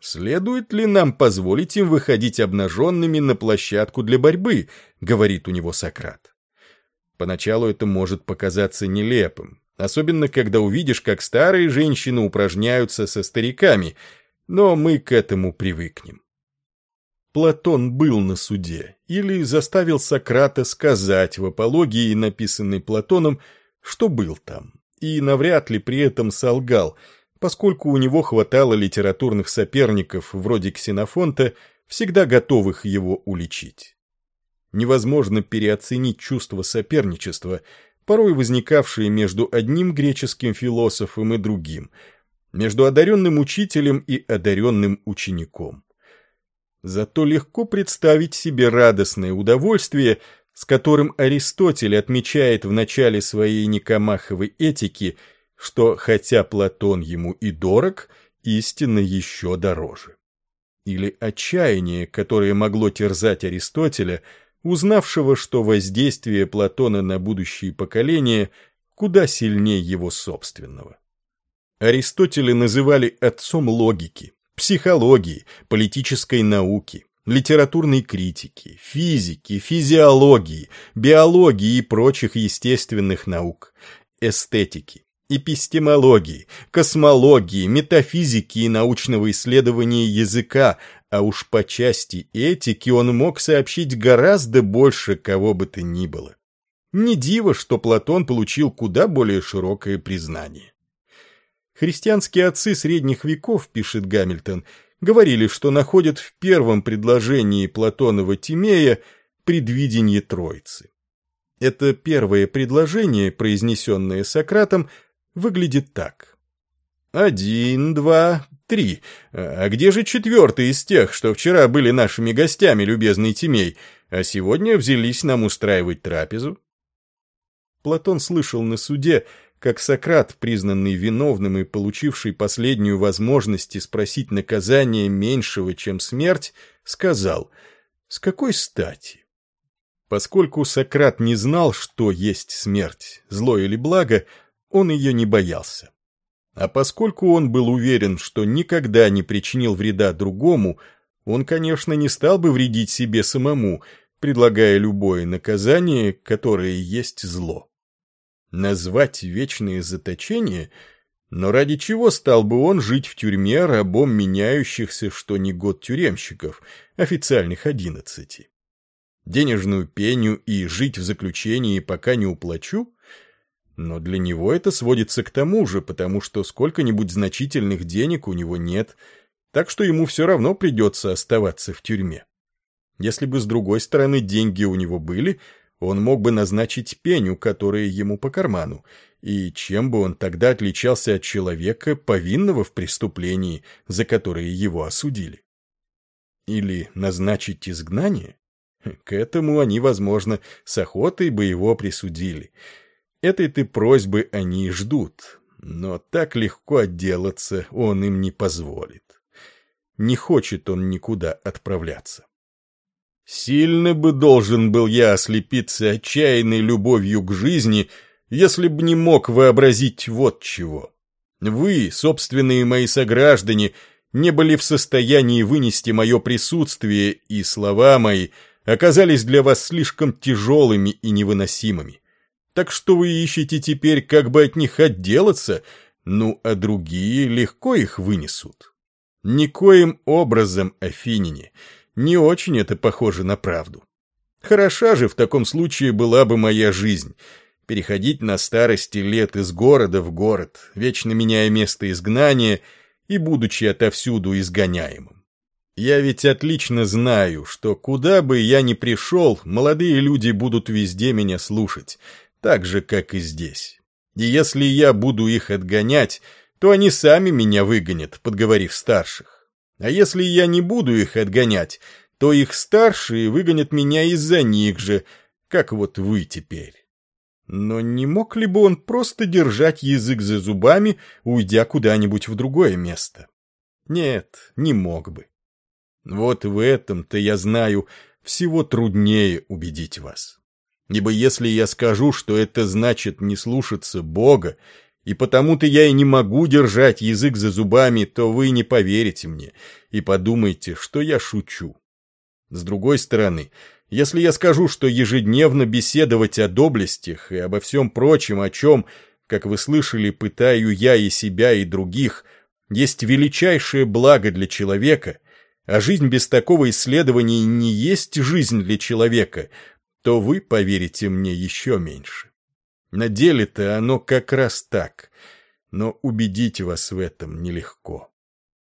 «Следует ли нам позволить им выходить обнаженными на площадку для борьбы?» — говорит у него Сократ. Поначалу это может показаться нелепым, особенно когда увидишь, как старые женщины упражняются со стариками, но мы к этому привыкнем. Платон был на суде или заставил Сократа сказать в апологии, написанной Платоном, что был там, и навряд ли при этом солгал, поскольку у него хватало литературных соперников, вроде Ксенофонта, всегда готовых его уличить. Невозможно переоценить чувство соперничества, порой возникавшие между одним греческим философом и другим, между одаренным учителем и одаренным учеником. Зато легко представить себе радостное удовольствие, с которым Аристотель отмечает в начале своей Никомаховой этики, что, хотя Платон ему и дорог, истина еще дороже. Или отчаяние, которое могло терзать Аристотеля, узнавшего, что воздействие Платона на будущие поколения куда сильнее его собственного. Аристотеля называли отцом логики, психологии, политической науки, литературной критики, физики, физиологии, биологии и прочих естественных наук, эстетики, эпистемологии, космологии, метафизики и научного исследования языка, а уж по части этики он мог сообщить гораздо больше кого бы то ни было. Не диво, что Платон получил куда более широкое признание. Христианские отцы средних веков, пишет Гамильтон, говорили, что находят в первом предложении Платонова Тимея предвидение Троицы. Это первое предложение, произнесенное Сократом, выглядит так. 1, 2, 3. А где же четвертый из тех, что вчера были нашими гостями, любезный Тимей, а сегодня взялись нам устраивать трапезу? Платон слышал на суде, как Сократ, признанный виновным и получивший последнюю возможность спросить наказание меньшего, чем смерть, сказал: «С какой стати?» Поскольку Сократ не знал, что есть смерть, зло или благо, он ее не боялся. А поскольку он был уверен, что никогда не причинил вреда другому, он, конечно, не стал бы вредить себе самому, предлагая любое наказание, которое есть зло. Назвать вечное заточение? Но ради чего стал бы он жить в тюрьме рабом меняющихся что ни год тюремщиков, официальных 11? Денежную пеню и жить в заключении, пока не уплачу? Но для него это сводится к тому же, потому что сколько-нибудь значительных денег у него нет, так что ему все равно придется оставаться в тюрьме. Если бы с другой стороны деньги у него были, он мог бы назначить пеню, которая ему по карману, и чем бы он тогда отличался от человека, повинного в преступлении, за которое его осудили? Или назначить изгнание? К этому они, возможно, с охотой бы его присудили. Этой-то просьбы они и ждут, но так легко отделаться он им не позволит. Не хочет он никуда отправляться. Сильно бы должен был я ослепиться отчаянной любовью к жизни, если б не мог вообразить вот чего. Вы, собственные мои сограждане, не были в состоянии вынести мое присутствие, и слова мои оказались для вас слишком тяжелыми и невыносимыми. Так что вы ищете теперь, как бы от них отделаться, ну, а другие легко их вынесут. Никоим образом, афиняне, не очень это похоже на правду. Хороша же в таком случае была бы моя жизнь. Переходить на старости лет из города в город, вечно меняя место изгнания и будучи отовсюду изгоняемым. Я ведь отлично знаю, что куда бы я ни пришел, молодые люди будут везде меня слушать, так же, как и здесь. И если я буду их отгонять, то они сами меня выгонят, подговорив старших. А если я не буду их отгонять, то их старшие выгонят меня из-за них же, как вот вы теперь. Но не мог ли бы он просто держать язык за зубами, уйдя куда-нибудь в другое место? Нет, не мог бы. Вот в этом-то, я знаю, всего труднее убедить вас. Ибо если я скажу, что это значит не слушаться Бога, и потому-то я и не могу держать язык за зубами, то вы не поверите мне и подумаете, что я шучу. С другой стороны, если я скажу, что ежедневно беседовать о доблестях и обо всем прочем, о чем, как вы слышали, пытаю я и себя, и других, есть величайшее благо для человека, а жизнь без такого исследования не есть жизнь для человека, то вы поверите мне еще меньше. На деле-то оно как раз так, но убедить вас в этом нелегко.